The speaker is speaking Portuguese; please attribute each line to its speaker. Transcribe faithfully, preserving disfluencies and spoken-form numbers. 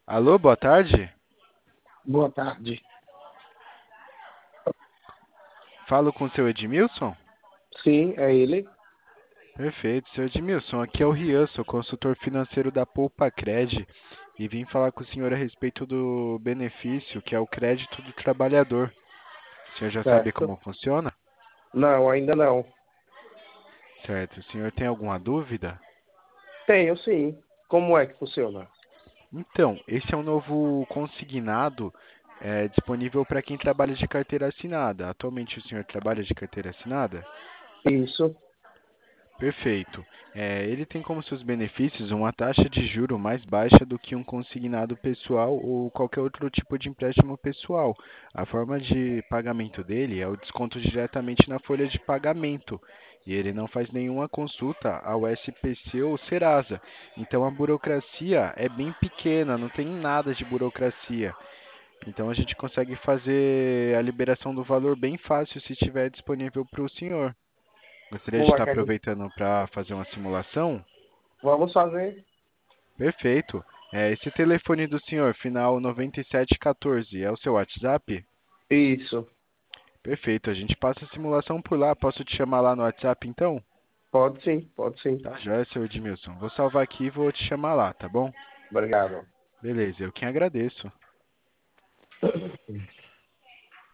Speaker 1: Alô, boa tarde.
Speaker 2: Boa tarde.
Speaker 1: Falo com o seu Edmilson?
Speaker 2: Sim, é ele.
Speaker 1: Perfeito, seu Edmilson. Aqui é o Rian, sou consultor financeiro da Poupa Cred e vim falar com o senhor a respeito do benefício, que é o crédito do trabalhador. O senhor já sabe
Speaker 2: Certo.
Speaker 1: como funciona?
Speaker 2: Não, ainda não.
Speaker 1: Certo. O senhor tem alguma dúvida?
Speaker 2: Tenho, sim. Como é que funciona?
Speaker 1: Então, esse é um novo consignado é, disponível para quem trabalha de carteira assinada. Atualmente o senhor trabalha de carteira assinada?
Speaker 2: Isso.
Speaker 1: Perfeito. É, ele tem como seus benefícios uma taxa de juro mais baixa do que um consignado pessoal ou qualquer outro tipo de empréstimo pessoal. A forma de pagamento dele é o desconto diretamente na folha de pagamento. E ele não faz nenhuma consulta ao S P C ou Serasa. Então a burocracia é bem pequena, não tem nada de burocracia. Então a gente consegue fazer a liberação do valor bem fácil se estiver disponível para o senhor. Gostaria de
Speaker 2: Como é
Speaker 1: estar
Speaker 2: que a gente...
Speaker 1: aproveitando para fazer uma simulação?
Speaker 2: Vamos fazer?
Speaker 1: Perfeito. É, esse telefone do senhor, final noventa e sete quatorze, é o seu WhatsApp?
Speaker 2: Isso.
Speaker 1: Perfeito. A gente passa a simulação por lá. Posso te chamar lá no WhatsApp então?
Speaker 2: Pode sim, pode sim.
Speaker 1: Tá, joia, seu Edmilson. Vou salvar aqui e vou te chamar lá, tá bom?
Speaker 2: Obrigado.
Speaker 1: Beleza, eu quem agradeço.